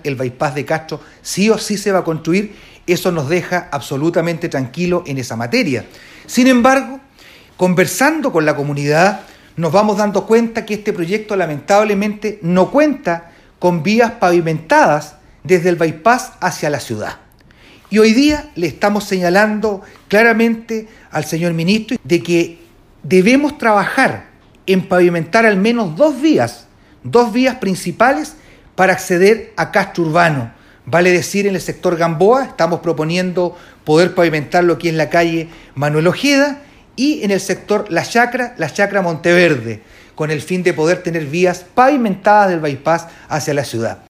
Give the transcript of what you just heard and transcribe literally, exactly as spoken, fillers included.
el bypass de Castro sí o sí se va a construir. Eso nos deja absolutamente tranquilos en esa materia. Sin embargo, conversando con la comunidad, nos vamos dando cuenta que este proyecto lamentablemente no cuenta con vías pavimentadas desde el bypass hacia la ciudad. Y hoy día le estamos señalando claramente al señor ministro de que debemos trabajar en pavimentar al menos dos vías, dos vías principales para acceder a Castro Urbano. Vale decir, en el sector Gamboa estamos proponiendo poder pavimentar lo que es la calle Manuel Ojeda, y en el sector La Chacra, La Chacra Monteverde, con el fin de poder tener vías pavimentadas del bypass hacia la ciudad.